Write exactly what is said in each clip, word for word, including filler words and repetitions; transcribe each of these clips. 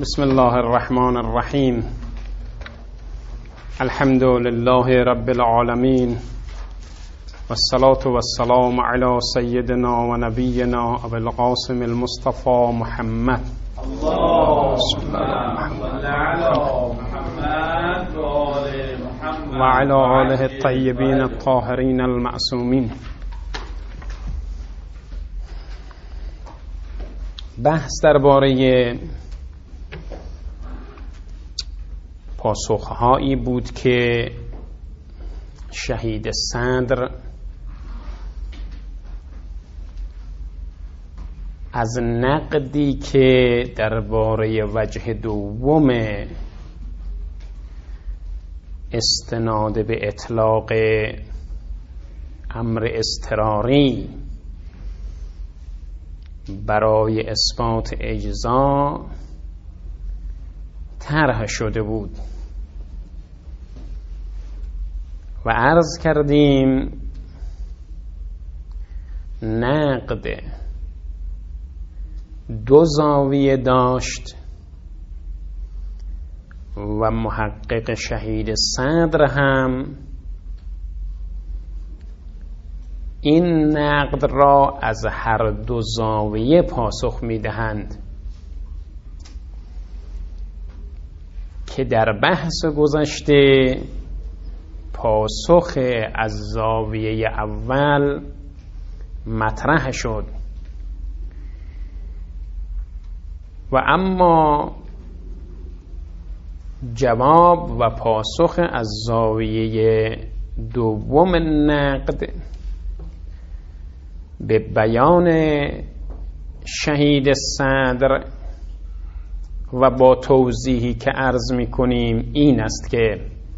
بسم الله الرحمن الرحیم. الحمد لله رب العالمین والصلاة والسلام على سيدنا و نبینا ابو القاسم المصطفى محمد. اللهم صل على محمد و علی آله الطیبین الطاهرین المعصومین. بحث درباره پاسخهایی بود که شهید صدر از نقدی که درباره وجه دوم استناد به اطلاق امر اضطراری برای اثبات اجزا طرح شده بود و عرض کردیم نقد دو زاویه داشت و محقق شهید صدر هم این نقد را از هر دو زاویه پاسخ میدهند که در بحث گذشته پاسخ از زاویه اول مطرح شد و اما جواب و پاسخ از زاویه دوم نقد به بیان شهید صدر و با توضیحی که عرض می کنیم این است که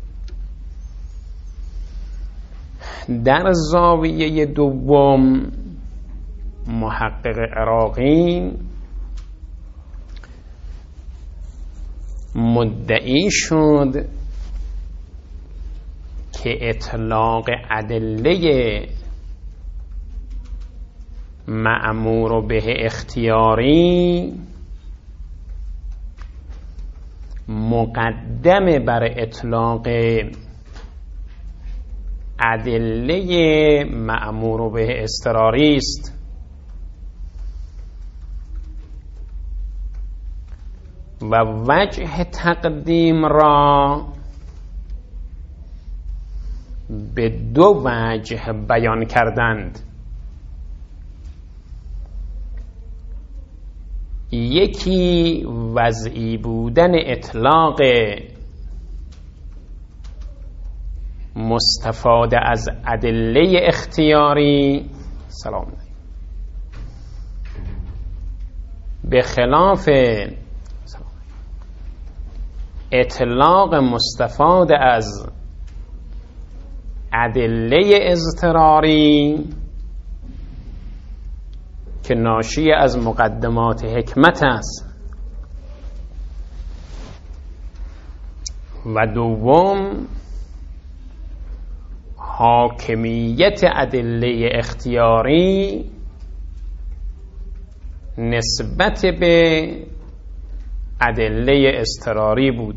در زاویه دوم محقق عراقی مدعی شد که اطلاق ادله مأمور به اختیاری مقدم بر اطلاق ادله مأمور به اضطراری است و وجه تقدیم را به دو وجه بیان کردند. یکی وضعی بودن اطلاق مستفاده از ادله اختیاری سلام به خلاف اطلاق مستفاده از ادله اضطراری که ناشی از مقدمات حکمت است و دوم حاکمیت ادله اختیاری نسبت به ادله اضطراری بود.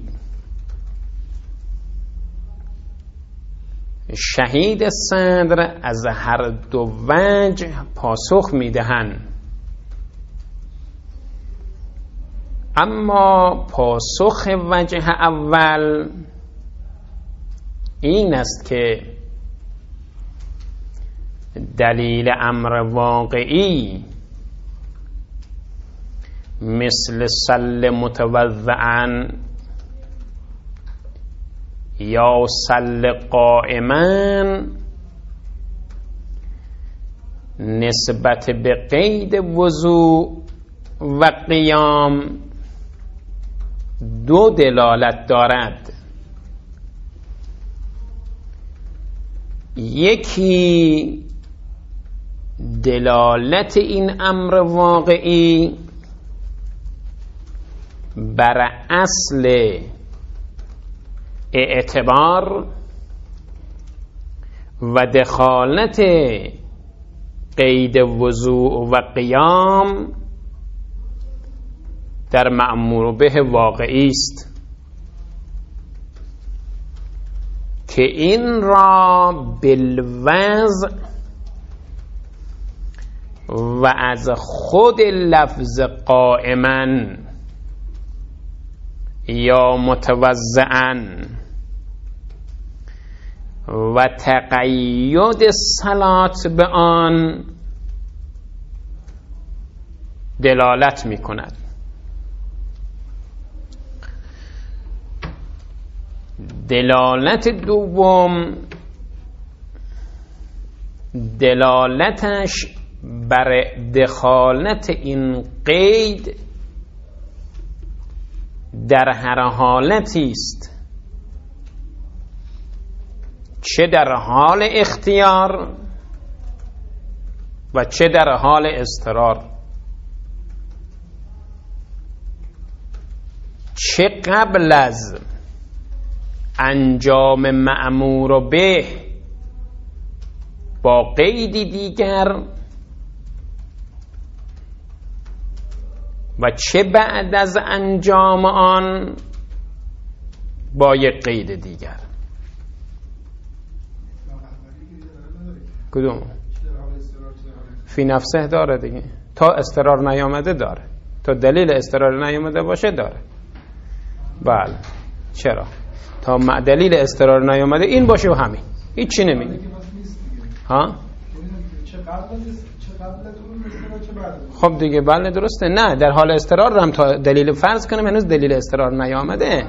شهید صدر از هر دو وجه پاسخ میدهند، اما پاسخ وجه اول این است که دلیل امر واقعی مثل صل متوضعا یا صل قائما نسبت به قید وضوء و قیام دو دلالت دارد. یکی دلالت این امر واقعی بر اصل اعتبار و دخالت قید وضوء و قیام در مأمور به واقعی است که این را بالوضع و از خود لفظ قائما یا متوضعا و تقید صلات به آن دلالت می کند. دلالت دوم دلالتش بر دخالت این قید در هر حالتی است، چه در حال اختیار و چه در حال اضطرار، چه قبل از انجام مأمور به با قیدی دیگر و چه بعد از انجام آن با یک قید دیگر. کدوم؟ فی نفسه داره دیگه، تا اضطرار نیامده داره، تا دلیل اضطرار نیامده باشه داره. بله چرا؟ تا دلیل اضطرار نیامده این باشه و همین هیچ چی نمیگه. ها؟ خب دیگه بله درسته. نه در حال اضطرار هم تا دلیل فرض کنیم هنوز دلیل اضطرار نیامده.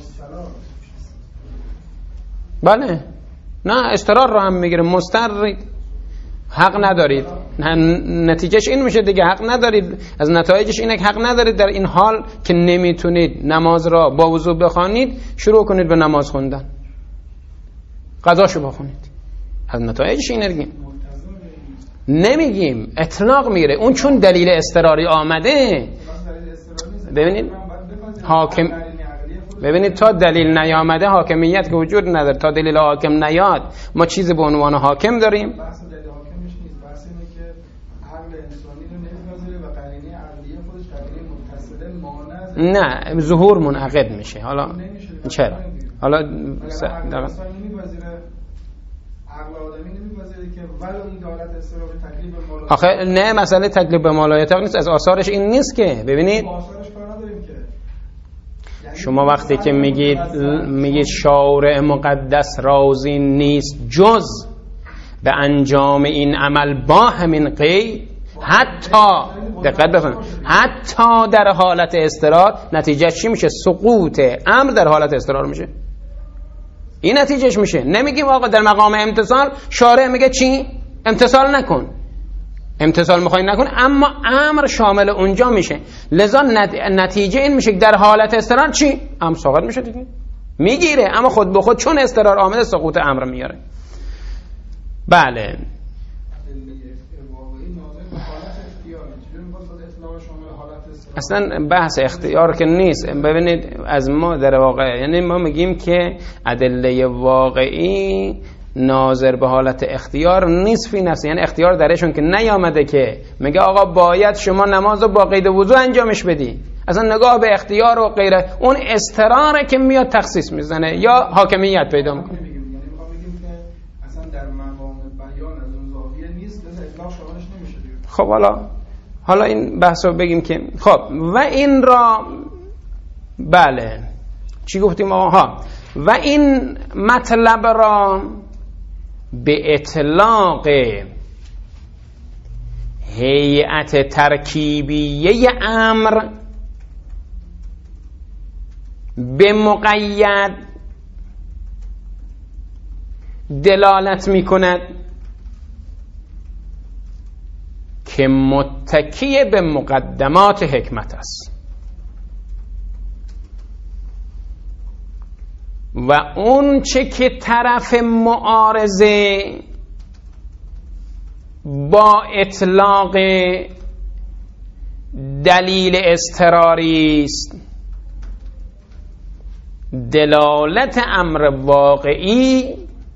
بله نه اضطرار رو هم میگیره. مضطر حق ندارید، نتیجهش این میشه دیگه، حق ندارید. از نتایجش اینه که حق ندارید در این حال که نمیتونید نماز را با وضو بخوانید شروع کنید به نماز خوندن، قضاشو بخونید. از نتایجش اینه دیگه. نمیگیم اطلاق میگیره اون چون دلیل اضطراری آمده. ببینید حاکم، ببینید تا دلیل نیامده حاکمیت که وجود نداره. تا دلیل حاکم نیاد ما چیزی به عنوان حاکم داریم؟ نه ظهور منعقد میشه. حالا چرا؟ حالا س... آخه نه مسئله تکلیف به مالایت نیست، از آثارش این نیست که. ببینید شما وقتی که میگید میگید شارع مقدس راضی نیست جز به انجام این عمل با همین قید، حتی دقت بفرمایید حتی در حالت اضطرار، نتیجه چی میشه؟ سقوط امر در حالت اضطرار میشه. این نتیجهش میشه. نمیگیم آقا در مقام امتثال شارع میگه چی؟ امتثال نکن. امتثال میخوای نکن، اما امر شامل اونجا میشه. لذا نتیجه این میشه که در حالت اضطرار چی؟ امر ساقط میشه دیگه. میگیره اما خود به خود چون اضطرار آمده سقوط امر میاره. بله اصلا بحث اختیار که نیست. ببینید از ما در واقع یعنی ما میگیم که ادله واقعی ناظر به حالت اختیار نیست فی نفس، یعنی اختیار درشون که نیامده که میگه آقا باید شما نماز رو با قید وضو انجامش بدی. اصلا نگاه به اختیار و غیره، اون استراره که میاد تخصیص میزنه یا حاکمیت پیدا میکنه. خب حالا حالا این بحث رو بگیم که خب و این را بله چی گفتیم آقا؟ و این مطلب را به اطلاق هیئت ترکیبیه امر به مقید دلالت می کند که متکی به مقدمات حکمت است و اون چه که طرف معارضه با اطلاق دلیل اضطراری است دلالت امر واقعی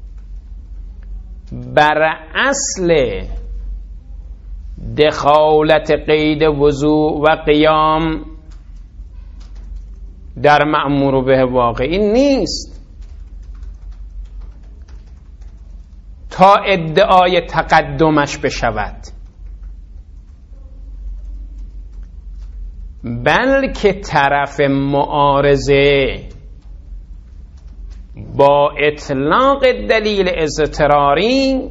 بر اصل دخالت قید وضوء و قیام در مأمور به واقعی نیست تا ادعای تقدمش بشود، بلکه طرف معارضه با اطلاق دلیل اضطراری،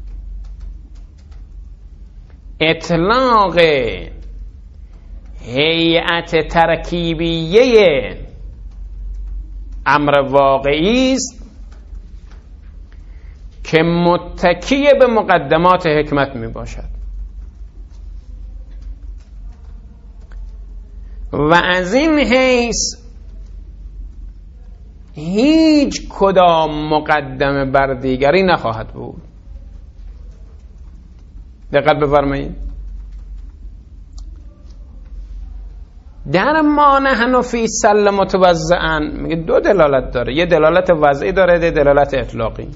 اطلاق هیئت ترکیبیه امر واقعی است که متکی به مقدمات حکمت می باشد و از این حیث هیچ کدام مقدمه بر دیگری نخواهد بود. دقت بفرمایید. در ما نحن فی سل متوزعا میگه دو دلالت داره، یه دلالت وضعی داره، یه دلالت اطلاقی،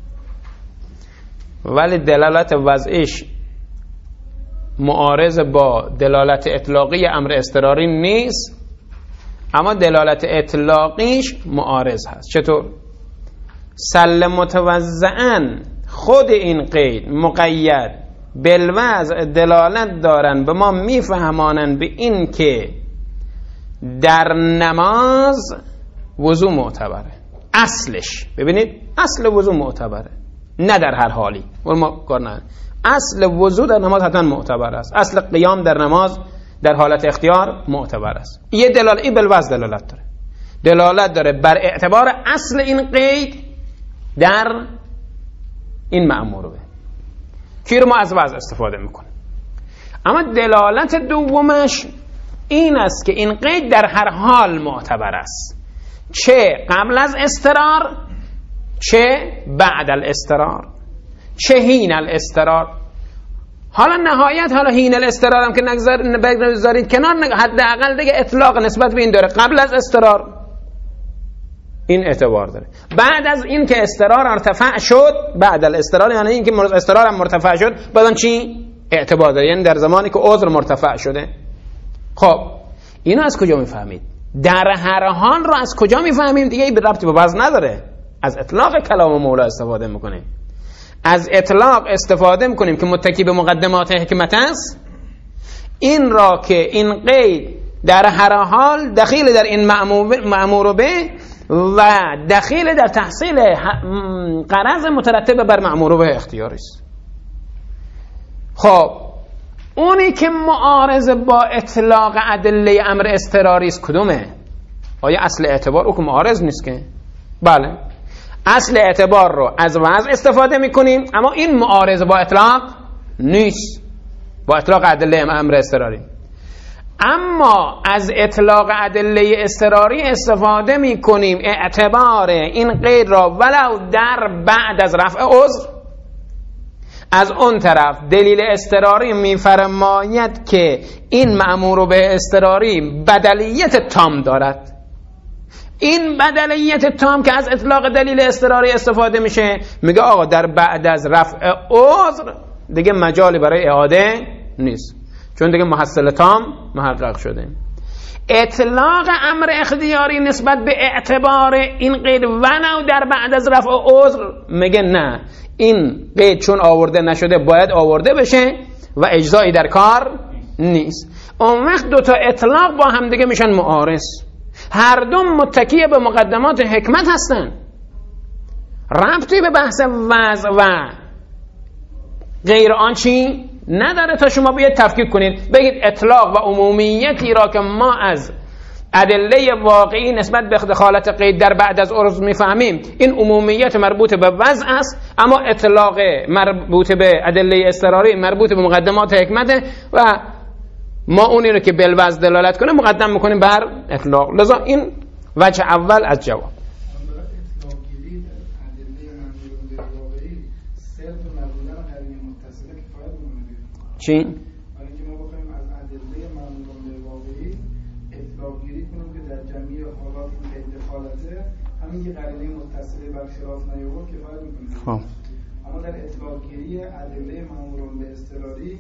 ولی دلالت وضعیش معارض با دلالت اطلاقی امر اضطراری نیست، اما دلالت اطلاقیش معارض هست. چطور؟ سل متوزعا خود این قید مقید بالوضع دلالت دارن به ما میفهمانن به این که در نماز وضو معتبره. اصلش ببینید، اصل وضو معتبره، نه در هر حالی. ما کار نداریم. اصل وضو در نماز حتما معتبر است. اصل قیام در نماز در حالت اختیار معتبر است. یه دلالت ای بالوضع دلالت داره، دلالت داره بر اعتبار اصل این قید در این مأمور به کی رو ما از وضع استفاده میکنیم. اما دلالت دومش این است که این قید در هر حال معتبر است، چه قبل از اضطرار، چه بعد الاضطرار، چه حین الاضطرار. حالا نهایت حالا حین الاضطرار هم که نگذارید کنار، حداقل دیگه اطلاق نسبت به این داره. قبل از اضطرار این اعتبار داره، بعد از این که اضطرار ارتفاع شد، بعد الاضطرار یعنی این که اضطرار هم مرتفع شد، بعدن چی؟ اعتبار داره، یعنی در زمانی که عذر مرتفع شده. خب اینو از کجا میفهمید؟ در هر حال رو از کجا میفهمیم؟ دیگه این ربطی به وضع نداره. از اطلاق کلام مولا استفاده میکنیم، از اطلاق استفاده میکنیم که متکی به مقدمات حکمت است. این را که این قید در هر حال دخیل در این مأمور به و دخیل در تحصیل غرض مترتب بر مأمور به اختیاری است. خب اونی که معارض با اطلاق ادله امر اضطراری است کدومه؟ آیا اصل اعتبار او که معارض نیست که؟ بله، اصل اعتبار رو از وضع استفاده میکنیم، اما این معارض با اطلاق نیست، با اطلاق ادله امر اضطراری. اما از اطلاق ادله اضطراری استفاده میکنیم اعتبار این قید را ولو در بعد از رفع عذر. از اون طرف دلیل اضطراری میفرماید که این مأمور به اضطراری بدلیت تام دارد. این بدلیت تام که از اطلاق دلیل اضطراری استفاده میشه، میگه آقا در بعد از رفع عذر دیگه مجالی برای اعاده نیست، چون دیگه محصل تام محقق شده. اطلاق امر اختیاری نسبت به اعتبار این قید ولو در بعد از رفع عذر میگه نه، این قید چون آورده نشده باید آورده بشه و اجزایی در کار نیست. اون وقت دوتا اطلاق با هم دیگه میشن معارض، هر دو متکی به مقدمات حکمت هستن، ربطی به بحث وضع و غیر آن چی نداره تا شما بیاید تفکیک کنید بگید اطلاق و عمومیتی را که ما از ادله واقعی نسبت به دخالت قید در بعد از عرض میفهمیم، این عمومیت مربوط به وضع است، اما اطلاق مربوط به ادله اضطراری مربوط به مقدمات حکمت و ما اونی رو که بالوضع دلالت کنه مقدم میکنیم بر اطلاق. لذا این وجه اول از جواب. چی؟ برای اینکه ما بخوایم از ادله مأمور به واقعی اطلاق گیری کنیم که در جمعی حالات این دخالته همین یه قرینه متصله بر خلاف نیاورد کفایت میکنه. خب اما در اطلاق گیری ادله مأمور به اضطراری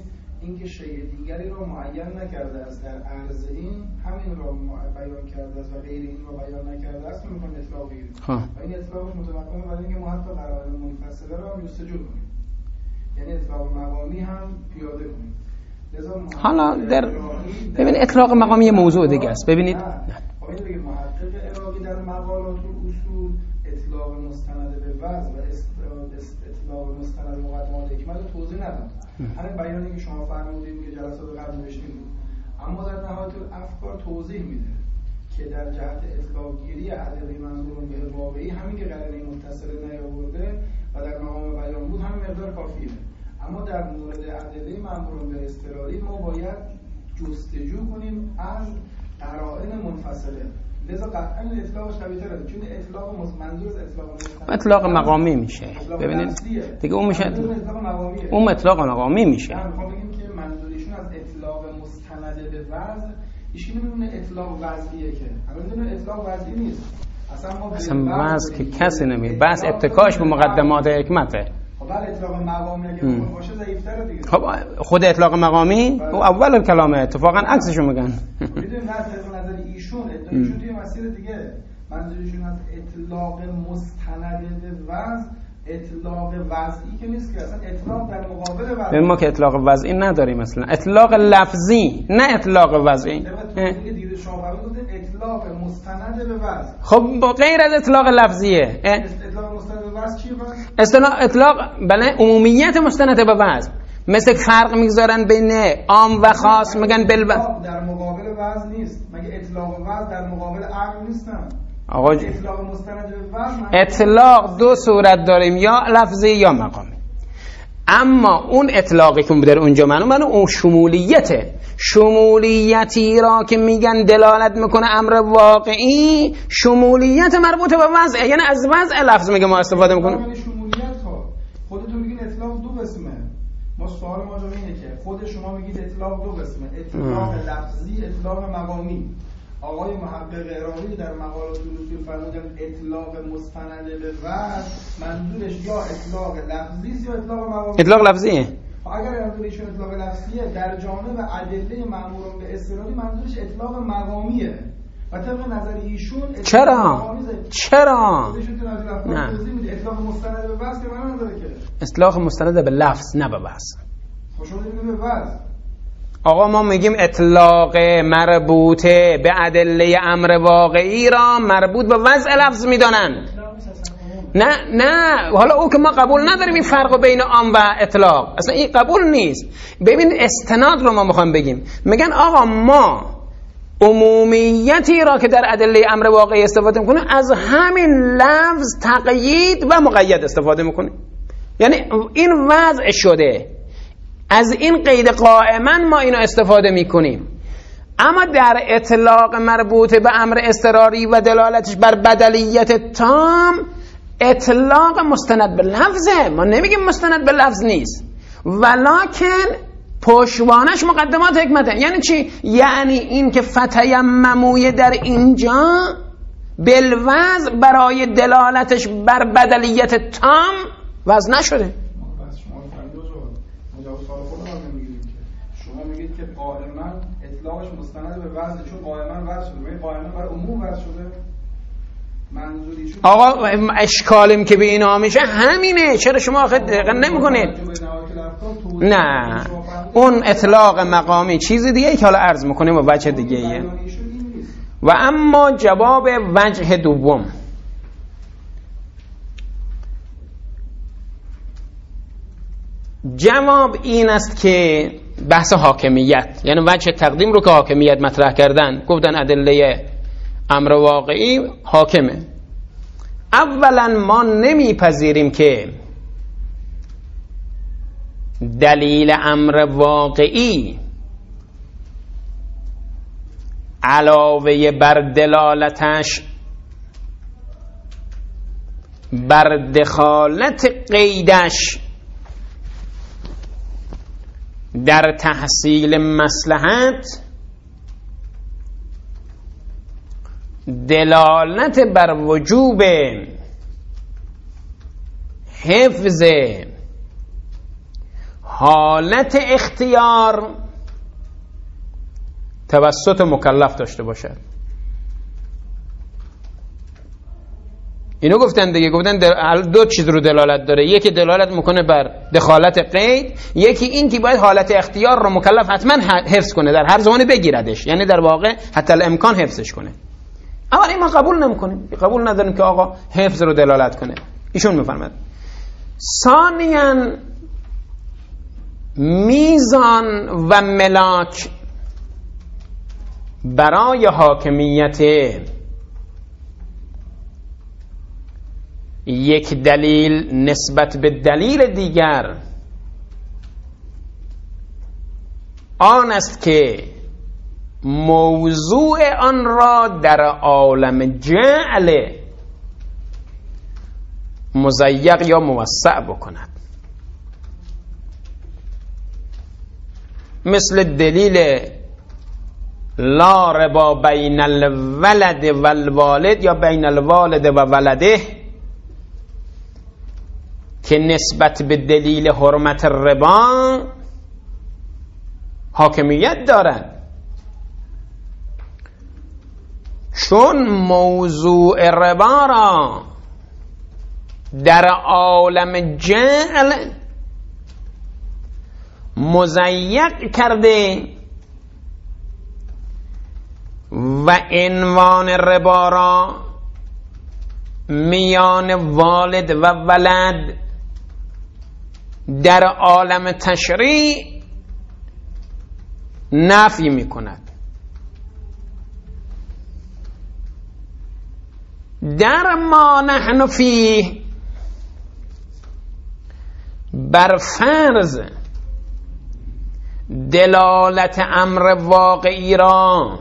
اینکه شیء دیگری را معین نکرده است در عرض این، همین را بیان کرده است و غیر این را بیان نکرده است، میگن اطلاق بگیریم و این اطلاق متمکن برای اینکه ما حتی قرائن منفصله را جستجو کنیم، یعنی اطلاق مقامی هم پیاده کنیم. حالا در ببین اطلاق مقامی یه موضوع دیگه است. ببینید باید بگیم محقق عراقی در مقالات و اصول اطلاق مستند به وضع و اطلاق مستند به مقدمات حکمت رو توضیح نداد. همین بیانی که شما فرمودید که جلسات قبل نوشتیم بود، اما در نهایت الافکار توضیح میده که در جهت اطلاق گیری ادله منظور به واقعی همین که قرینه متصله نیاورده و در مقام بیان بود همین مقدار کافیه. اما در مورد ادله منظور به اضطراری ما باید جستجو کنیم از قرائن منفصله. لذا قطعا اطلاقش قوی‌تره، چون اطلاق منظور از اطلاق مستند اطلاق مقامی میشه. ببینید دیگه اون میشه اون اطلاق مقامی میشه. من میخوام بگم که منظورشون از اطلاق مستند به وضع هیچ نمیدونه اطلاق وضعیه، که همین میدونه اطلاق وضعی نیست. اصلا ما اصلا وضع که کسی نمیگه، بس اتکاش به مقدمات حکمته. خب اطلاق مقامی اگه باشه ضعیف‌تره دیگه. خب خود اطلاق مقامی او اول کلامه، اتفاقا عکسشو میگن. میدونید نه طبق نظر ایشون ایشون توی مسیر دیگه منظورشون از اطلاق مستند به وضع اطلاق وضعی که نیست، که اصلا اطلاق در مقابل وضع. ما که اطلاق وضعی نداریم مثلا، اطلاق لفظی نه اطلاق وضعی. دیگه دید شما فرمودید اطلاق مستند به وضع. خب غیر از اطلاق لفظیه. اطلاق مستند به وضع چیه بس؟ اصطلاح اطلاق بله عمومیت مستند به وضع، مثل فرق میگذارن بین عام و خاص، میگن بل در مقابل وضع نیست. مگه اطلاق وضع در مقابل عقل نیستن؟ آقا اطلاق مستند به وضع اطلاق دو صورت داریم، یا لفظی یا مقامی. اما اون اطلاقی که در اونجا منو منو اون شمولیته، شمولیتی را که میگن دلالت میکنه امر واقعی، شمولیت مربوط به وضع، یعنی از وضع لفظ میگه ما استفاده میکنه. یعنی شمولیت ها خودتون میگین اطلاق دو قسمه. ما سوال ما اینه که خود شما میگید اطلاق دو قسمه، اطلاق لفظی، اطلاق مقامی. آقای محقق عراقی در مقالات اصول فرمودن اطلاق مستند به وضع منظورش یا اطلاق لفظی یا اطلاق مقامی. اطلاق لفظیه. اگر منظورشون اطلاق لفظیه، در جانب ادله مأمور به اضطراری منظورش اطلاق مقامیه. و طبق نظر ایشون چرا؟ چرا؟ نه. اطلاق مستند به وضع که من نداره که. اطلاق مستند به لفظ نه به وضع. خب شما میگید به وضع. آقا ما میگیم اطلاق مربوط به ادله امر واقعی را مربوط به وضع لفظ میدانن. نه نه حالا او که ما قبول نداریم این فرق بین عام و اطلاق، اصلا این قبول نیست. ببین استناد رو ما میخوام بگیم، میگن آقا ما عمومیتی را که در ادله امر واقعی استفاده میکنیم از همین لفظ تقیید و مقید استفاده میکنیم، یعنی این وضع شده، از این قید قائما ما اینو استفاده میکنیم. اما در اطلاق مربوط به امر اضطراری و دلالتش بر بدلیت تام، اطلاق مستند به لفظه، ما نمیگیم مستند به لفظ نیست، ولکن پشتوانش مقدمات حکمته. یعنی چی؟ یعنی این که فتیمموی در اینجا بالوضع برای دلالتش بر بدلیت تام وضع نشده. شما میگید که قائما اطلاقش مستند به وضع، چون قائما وضع شده، ولی قائما برای عموم وضع شده. منظوریشون آقا اشکالیم که به اینا میشه همینه، چرا شما آخه دقیقا نمیکنید؟ نه اون اطلاق مقامی چیز دیگه ای که حالا عرض میکنیم و وجه دیگه ایه. و اما جواب وجه دوم، جواب این است که بحث حاکمیت، یعنی وجه تقدیم رو که حاکمیت مطرح کردن، گفتن ادله امر واقعی حاکمه. اولا ما نمیپذیریم که دلیل امر واقعی علاوه بر دلالتش بر دخالت قیدش در تحصیل مصلحت دلالت بر وجوب حفظ حالت اختیار توسط مکلف داشته باشد. اینو گفتن دیگه، گفتن دو چیز رو دلالت داره، یکی دلالت میکنه بر دخالت قید، یکی این که باید حالت اختیار رو مکلف حتما حفظ کنه، در هر زمانی بگیردش، یعنی در واقع حتی الامکان حفظش کنه. اما این ما قبول نمیکنیم، قبول نداریم که آقا حفظ رو دلالت کنه. ایشون میفرماد ثانیاً میزان و ملاک برای حاکمیت یک دلیل نسبت به دلیل دیگر آن است که موضوع آن را در عالم جعل مضیق یا موسع بکند. مثل دلیل لا ربا بین الولد والوالد یا بین الوالد و ولده که نسبت به دلیل حرمت ربا حاکمیت دارد، چون موضوع ربا را در عالم جعل مضیق کرده و عنوان ربا را میان والد و ولد در عالم تشریع نفی می کند. در ما نحن فیه بر فرض دلالت امر واقعی را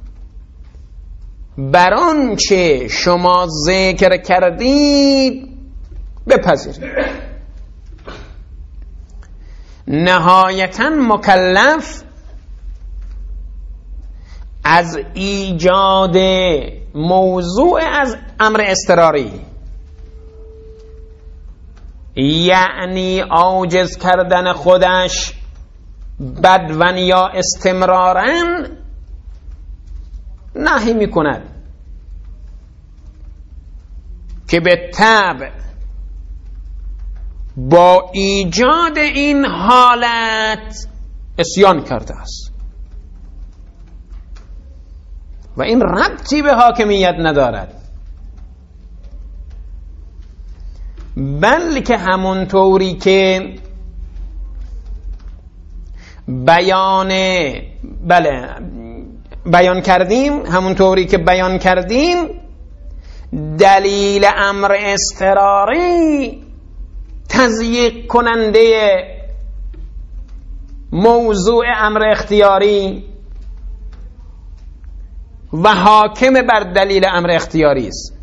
بر آنچه شما ذکر کردید بپذیرید. نهایتاً مکلف از ایجاد موضوع از امر اضطراری، یعنی عاجز کردن خودش بدون یا استمرارن نهی می کند که به طبع با ایجاد این حالت عصیان کرده است و این ربطی به حاکمیت ندارد، بلکه همونطوری که بیان بله بیان کردیم همونطوری که بیان کردیم دلیل امر اضطراری تضییق کننده موضوع امر اختیاری و حاکم بر دلیل امر اختیاری است.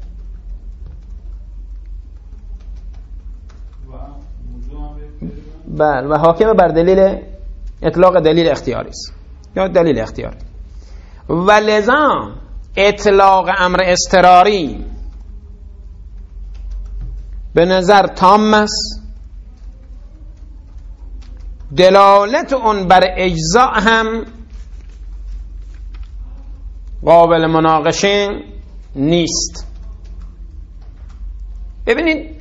بله و حاکم بر دلیل اطلاق دلیل اختیاری است یا دلیل اختیاری، و لذا اطلاق امر اضطراری به نظر تام است، دلالت اون بر اجزاء هم قابل مناقشه نیست. ببینید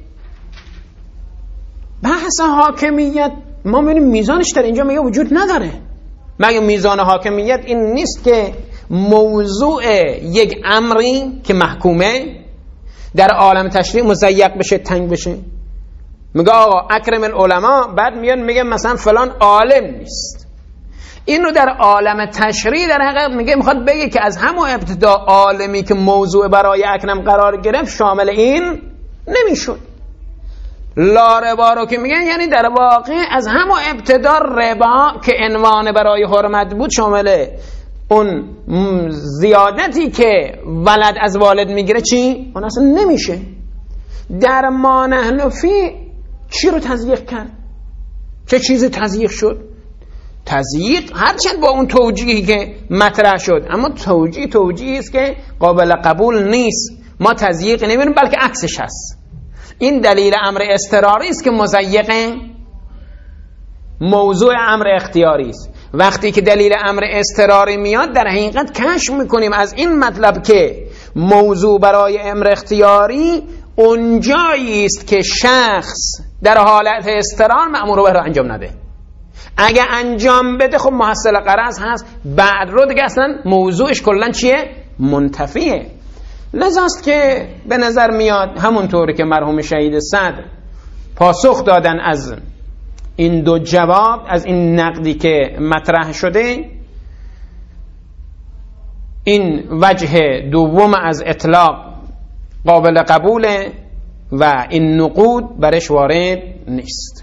بحث حاکمیت ما می‌بینیم میزانش در اینجا میگه وجود نداره، مگه میزان حاکمیت این نیست که موضوع یک امری که محکومه در عالم تشریع مضیق بشه، تنگ بشه. میگه آقا اکرم العلماء، بعد میاد میگه مثلا فلان عالم نیست. این رو در عالم تشریع در حقیقت میگه میخواد بگه که از همون ابتدا عالمی که موضوع برای اکرم قرار گرفت شامل این نمیشد. لا ربا رو که میگن یعنی در واقع از همون ابتدا ربا که عنوان برای حرمت بود شامل اون زیادتی که ولد از والد میگیره چی؟ اون اصلا نمیشه. در ما نحن فی چی رو تضییق کرد؟ چه چیزی تضییق شد؟ تضییق هرچند با اون توجیهی که مطرح شد، اما توجیه توجیهی است که قابل قبول نیست. ما تضییق نمیبینیم بلکه عکسش هست. این دلیل امر اضطراری است که مضیق موضوع امر اختیاری است. وقتی که دلیل امر اضطراری میاد در حقیقت کشف میکنیم از این مطلب که موضوع برای امر اختیاری اونجایی است که شخص در حالت اضطرار مأمور به رو انجام نده. اگه انجام بده خب محصل غرض هست، بعد رو دیگه اصلا موضوعش کلا چیه؟ منتفیه. لذاست که به نظر میاد همونطوری که مرحوم شهید صدر پاسخ دادن از این دو جواب، از این نقدی که مطرح شده، این وجه دوم از اطلاق قابل قبوله و این نقود برش وارد نیست.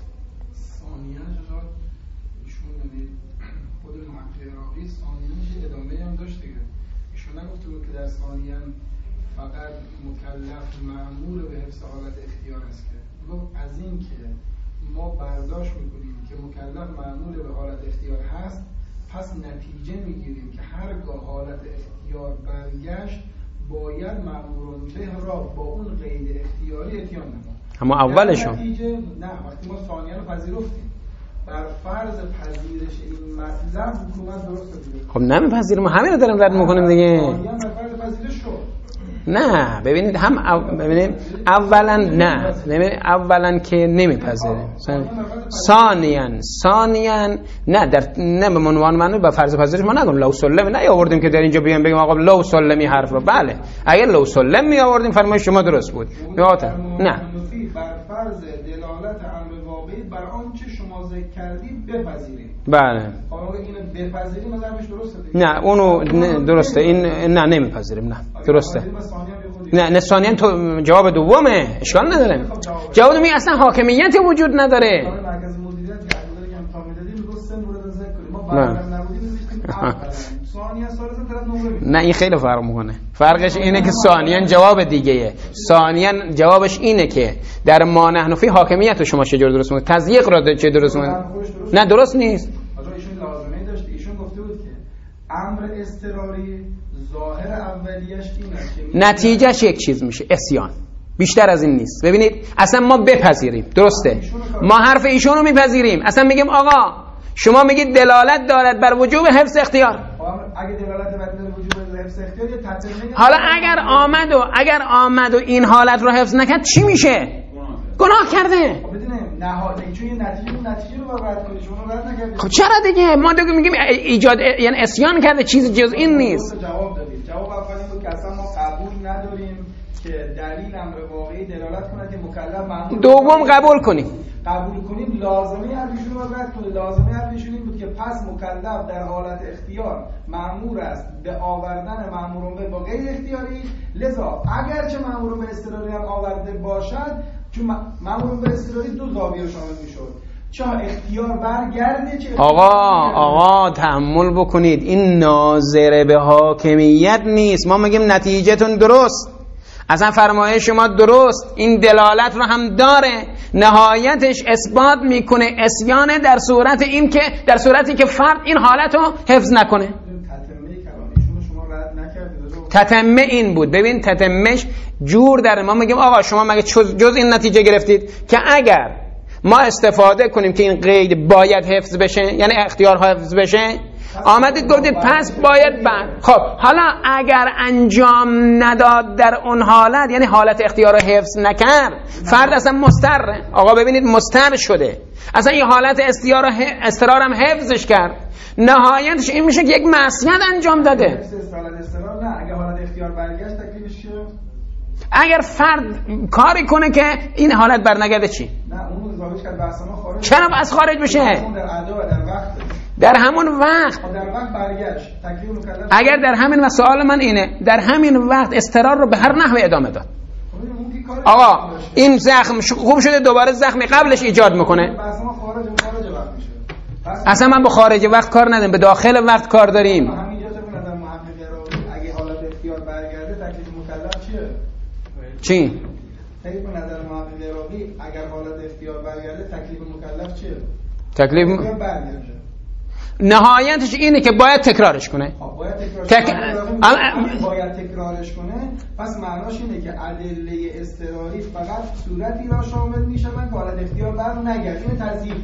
پس نتیجه میگیریم که هرگاه حالت اختیار برگشت باید مأمور به را با اون قید اختیاری اتیان نمود. اما اولشون نتیجه نه، وقتی ما ثانیه رو پذیرفتیم بر فرض پذیرش این مطلب حکومت درست دیگه. خب نمیپذیریم، ما همین رو داریم رد میکنیم دیگه. ثانیه بر فرض پذیرش شد. نه ببینید هم او... ببینید اولا نه ببینید اولا که نمیپذیریم، ثانیاً ثانیاً نه در نه به عنوان من با فرض پذیرش ما نگم لو سلمی نه آوردیم که در اینجا بیان بگیم آقا لو سلمی حرف رو. بله اگر لو سلم می آوردیم فرمایش شما درست بود. نه بر فرض دلالت امر واقعی بر آنچه شما ذکر کردید بپذیریم. بله حالا اینو بپذیریم مذهبش درسته دیگه؟ نه اونو درسته، این نه نمیپذیریم. نه درسته. نه نه ثانیاً تو جواب دومه، اشکال نداره. جواب می اصلا حاکمیتی وجود نداره. مرکز مدیریت که اگه که امتحان میدادیم روز سه مورد ذکر کنیم ما برنامه نبودیم می‌ذاشتیم اول ثانیاً سوال از طرف نمره. نه این خیلی فرق میکنه. فرقش اینه که ثانیاً جواب دیگه‌ایه. ثانیاً جوابش اینه که در ما نحن فی حاکمیت شما چجور درست می‌کنید؟ تضییق را چه درست می‌کنید؟ نه درست نیست. حالا ایشون لازمه داشت، ایشون گفته بود که امر اضطراری ظاهر اولیش اینه که نتیجهش یک چیز میشه، عصیان. بیشتر از این نیست. ببینید اصلا ما بپذیریم، درسته؟ ما حرف ایشون رو میپذیریم، اصلا میگیم آقا شما میگید دلالت دارد بر وجوب حفظ اختیار. اگه دلالت بر وجوب حفظ اختیار یه تطبیق، حالا اگر آمد و اگر آمد و این حالت رو حفظ نکرد چی میشه؟ گناه کرده. خب بدونیم نهایت چون یه نتیجه اون نتیجه رو رد کنی، شما رد نکردید. خب چرا دیگه؟ ما دیگه میگیم ایجاد یعنی عصیان کرده، چیز جز این نیست. جواب دادید. جواب اول این بود که اصلا ما قبول نداریم که دلیل امر واقعی دلالت کنه که مکلف مأمور. دوم قبول کنیم. قبول کنیم لازمه حرفشون رو رد کنید. لازمه حرفشون این بود که پس مکلف در حالت اختیار مأمور است به آوردن مأمور به با غیر اختیاری، لذا اگرچه مأمور به اضطراری هم آورده باشد، چون مأمور به اضطراری دو زاویه شامل میشد، چه اختیار برگرده چه آقا آقا تحمل بکنید، این ناظر به حاکمیت نیست. ما میگیم نتیجهتون درست، اصلا فرمایش شما درست، این دلالت رو هم داره، نهایتش اثبات میکنه عصیان در صورت این که در صورتی که فرد این حالت رو حفظ نکنه. تتمه این بود. ببین تتمهش جور در ما میگیم آقا شما مگه جز این نتیجه گرفتید که اگر ما استفاده کنیم که این قید باید حفظ بشه، یعنی اختیارها حفظ بشه، آمدید گفتید پس باید بعد. خب حالا اگر انجام نداد در اون حالت، یعنی حالت اختیار رو حفظ نکرد، فرد اصلا مستر. آقا ببینید مستر شده، اصلا این حالت استیار استرار هم حفظش کرد، نهایتش این میشه که یک معصیت انجام داده. نه اگر حالت اختیار برگشت تکلیفش چیه؟ اگر فرد کاری کنه که این حالت برنگرده چی؟ نه اون زاویه‌اش که بحث ما خارج. چرا از خارج بشه؟ در ادا و در وقت. در همون وقت. در وقت برگشت. تکلیف مکلف. اگر در همین و سوال من اینه، در همین وقت استرار رو به هر نحوی ادامه داد. آقا این زخم خوب شده دوباره زخمی قبلش ایجاد میکنه. بحث ما خارج و خارج وقت میشه. اصلا من با خارج وقت کار ندارم، به داخل وقت کار داریم. همینجا تو نظر محقق راوی اگه حالت اختیار برگرده تکلیف مکلف چیه؟ چی؟ طبق نظر محقق راوی اگر حالت اختیار برگرده تکلیف مکلف چیه؟ تکلیف برگرده. نهایتش اینه که باید تکرارش کنه. خب باید تکرارش کنه. تک... باید تکرارش کنه. پس معناش اینه که ادله اضطراری فقط صورتی را شامل میشوند که حالت اختیار بر نگرده. این تضییق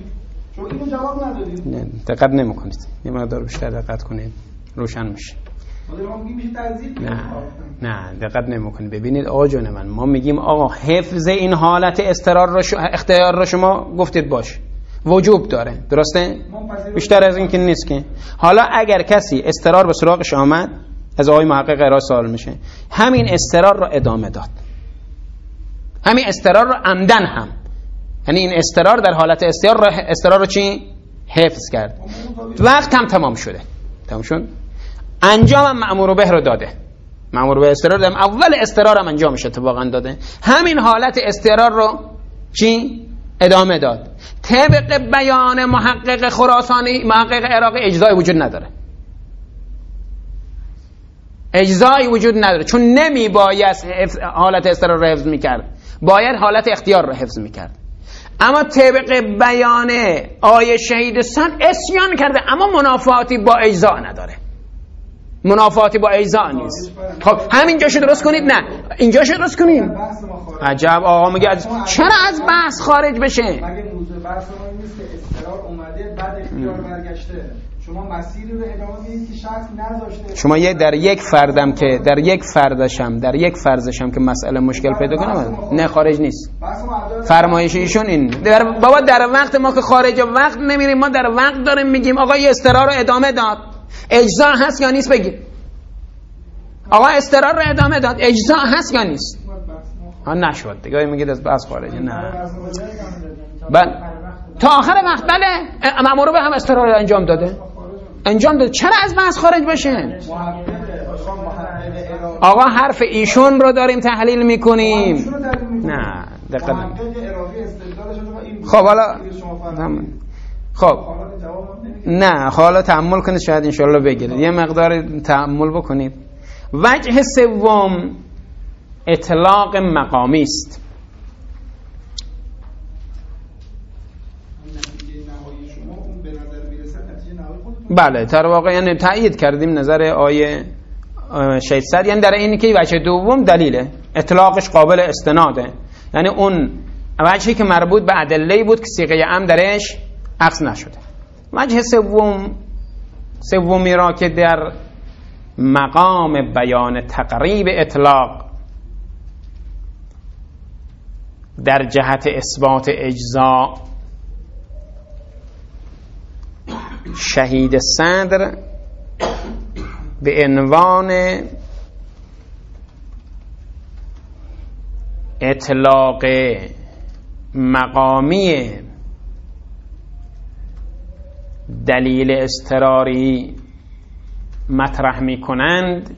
شما اینو جواب ندادید. نه دقت نمی‌کنید. یه مقدار بیشتر دقت کنید روشن میشه. نه نه دقت نمی‌کنید. ببینید آقا جون من، ما میگیم آقا حفظ این حالت استقرار رو ش... اختیار رو شما گفتید باش وجوب داره، درسته؟ بیشتر از این که نیست که. حالا اگر کسی استقرار به سراغش آمد، از آقای محقق ارائه سوال میشه، همین استقرار رو ادامه داد، همین استقرار رو عمدن هم، یعنی این استقرار در حالت استقرار رو استقرار رو چی حفظ کرد، وقت هم تمام شده، تمام شد، انجام مأمور به رو داده، مأمور به استقرار دادم، اول استقرار هم انجامش اتفاقا داده، همین حالت استقرار رو چی ادامه داد. طبق بیان محقق خراسانی، محقق عراقی، اجزای وجود نداره، اجزایی وجود نداره، چون نمی باید حالت استقرار رو حفظ میکرد، باید حالت اختیار رو حفظ میکرد. اما طبق بیان آیه شهید صد اسیان کرده، اما منافاتی با اجزا نداره، منافاتی با اجزا نیست. خب همینجاشو درست کنید، نه اینجاشو درست کنید. عجب آقا میگه چرا از بحث خارج بشه؟ مگه موضوع بحث ما این نیست که استقرار اومده بعد اختیار برگشته، شما مسیری رو ادامه میدید که شخص نذاشته. شما یه در یک فردم که در یک فردشم در یک فرضشم که مسئله مشکل پیدا کنه، نه خارج نیست. فرمایش ایشون این در بابا در وقت ما که خارج وقت نمیریم، ما در وقت داریم میگیم آقا یه استقرار رو ادامه داد، اجزا هست یا نیست؟ بگید آقا استقرار رو ادامه داد، اجزا هست یا نیست؟ ها نشد دیگه، میگید از بحث خارجه. نه بعد تا آخر وقت بله مأمور به هم استقرار رو انجام داده، انجام داده، چرا از بحث خارج بشه؟ آقا حرف ایشون رو داریم تحلیل میکنیم. نه دقیقاً. خب حالا خب نه حالا تأمل کنید، شاید انشالله بگیرید، یه مقدار تأمل بکنید. وجه سوم اطلاق مقامی است. بله در واقع یعنی تأیید کردیم نظر آیه ششصد، یعنی در اینی که وجه دوم دلیله، اطلاقش قابل استناده، یعنی اون وجهی که مربوط به ادله بود که صیغه ام درش عکس نشده. وجه سوم سومی را که در مقام بیان تقریب اطلاق در جهت اثبات اجزا شهید صدر به عنوان اطلاق مقامی دلیل اضطراری مطرح می کنند،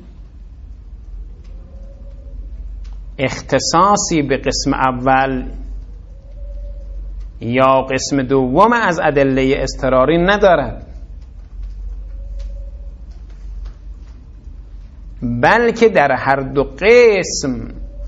اختصاصی به قسم اول یا قسم دوم از ادله اضطراری ندارد، بلکه در هر دو قسم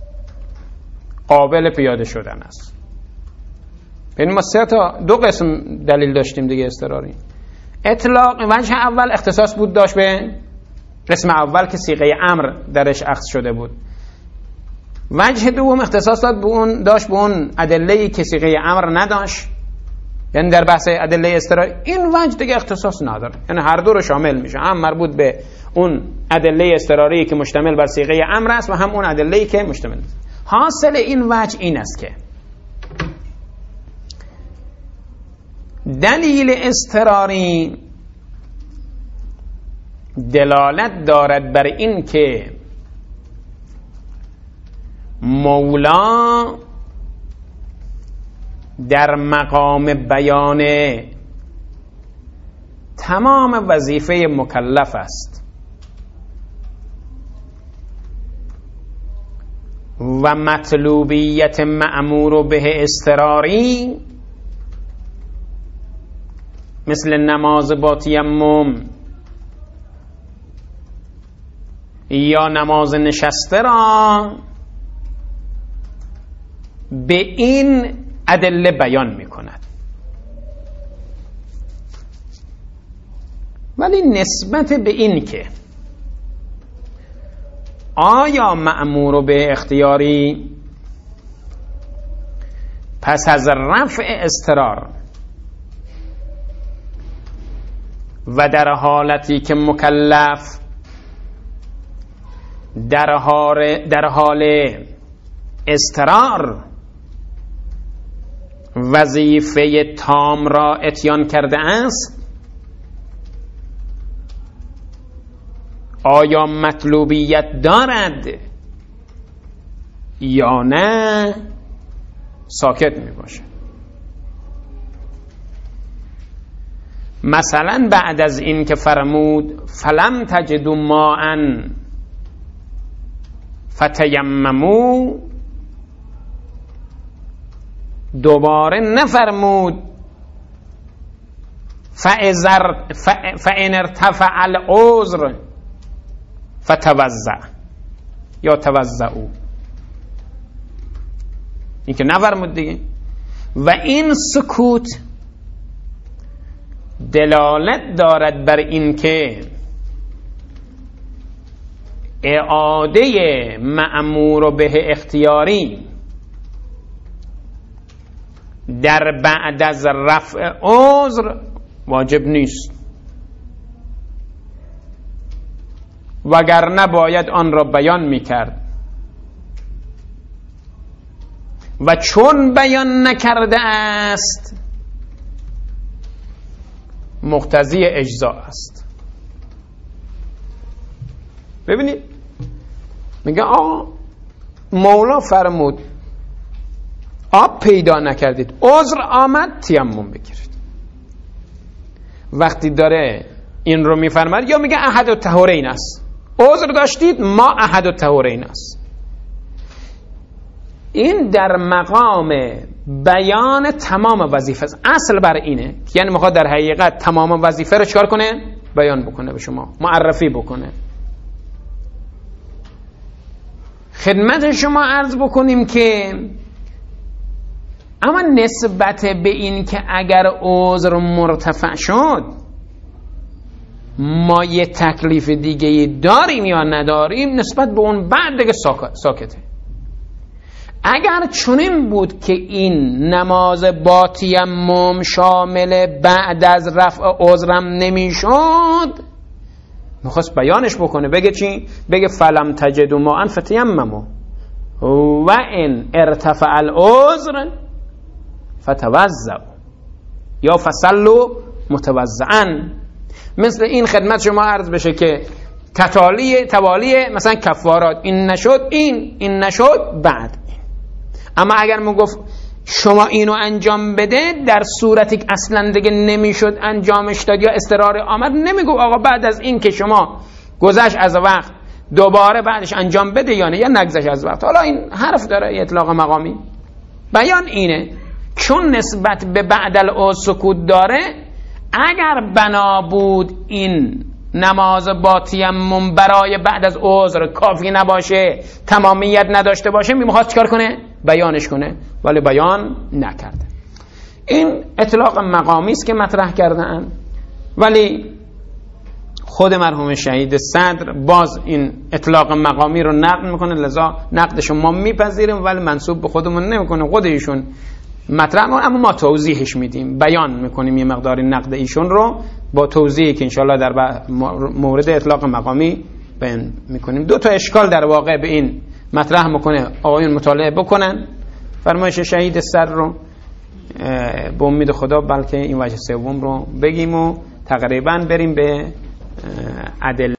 قابل پیاده شدن است. یعنی ما سه تا دو قسم دلیل داشتیم دیگه اضطراری. اطلاق وجه اول اختصاص بود داشت به قسم اول که صیغه امر درش اخذ شده بود. وجه دوم اختصاص داد به اون داشت به اون ادله‌ای که صیغه امر نداشت، یعنی در بحث ادله اضطراری این وجه دیگه اختصاص نداره، یعنی هر دو رو شامل میشه، هم مربوط به اون ادله اضطراری که مشتمل بر صیغه امر است و هم اون ادله‌ای که مشتمل. حاصل این وجه این است که دلیل اضطراری دلالت دارد بر این که مولا در مقام بیان تمام وظیفه مکلف است و مطلوبیت مأمور به اضطراری مثل نماز با تیمم یا نماز نشسته را به این ادله بیان می کند. ولی نسبت به این که آیا مأمور به اختیاری پس از رفع اضطرار و در حالتی که مکلف در حال در حال اضطرار وظیفه تام را اتیان کرده است، آیا مطلوبیت دارد یا نه ساکت می باشه؟ مثلا بعد از این که فرمود فلم تجدوا ماء فتیمموا، دوباره نفرمود فإن ارتفع العذر فتوضأ یا توضؤوا، این که نفرمود دیگه. و این سکوت دلالت دارد بر این که اعاده مأمور به اختیاری در بعد از رفع عذر واجب نیست، وگرنه باید آن را بیان میکرد و چون بیان نکرده است مقتضی اجزا است. ببینید میگه آقا مولا فرمود آب پیدا نکردید، عذر آمد، تیمم بگیرید. وقتی داره این رو میفرماید یا میگه احد الطهورین است، عذر داشتید ما احد الطهورین است. این در مقام بیان تمام وظیفه است. اصل بر اینه یعنی میخواد در حقیقت تمام وظیفه رو چکار کنه؟ بیان بکنه، به شما معرفی بکنه. خدمت شما عرض بکنیم که اما نسبت به این که اگر عذر مرتفع شد ما یه تکلیف دیگه داریم یا نداریم، نسبت به اون بعد دیگه ساکته. اگر چنین بود که این نماز با تیمم شامل بعد از رفع عذرم نمیشد، میخواست بیانش بکنه، بگه چی؟ بگه فلم تجدوا ماء فتیمموا و ان ارتفع العذر فتوضؤا یا فصلوا متوضعا. مثل این خدمت شما عرض بشه که تتالی توالی مثلا کفارات، این نشد این این نشد بعد. اما اگر ما گفت شما اینو انجام بده در صورتی که اصلا دیگه نمیشد انجامش داد یا اضطرار آمد، نمیگو آقا بعد از این که شما گذشت از وقت دوباره بعدش انجام بده یا نه، یا نگذشت از وقت. حالا این حرف داره اطلاق مقامی. بیان اینه چون نسبت به بعد العذر سکوت داره، اگر بنا بود این نماز با تیمم برای بعد از عذر کافی نباشه، تمامیت نداشته باشه، میخواد چیکار کنه؟ بیانش کنه، ولی بیان نکرده. این اطلاق مقامی است که مطرح کردن، ولی خود مرحوم شهید صدر باز این اطلاق مقامی رو نقد میکنه، لذا نقدش ما میپذیریم ولی منسوب به خودمون نمیکنه، خود ایشون مطرح میکنه، اما ما توضیحش میدیم، بیان میکنیم یه مقداری نقد ایشون رو با توضیحی که انشالله در مورد اطلاق مقامی بیان میکنیم. دو تا اشکال در واقع به این مطرح میکنه، آقایون مطالعه بکنن فرمایش شهید صدر رو، به امید خدا بلکه این وجه سوم رو بگیم و تقریبا بریم به ادله.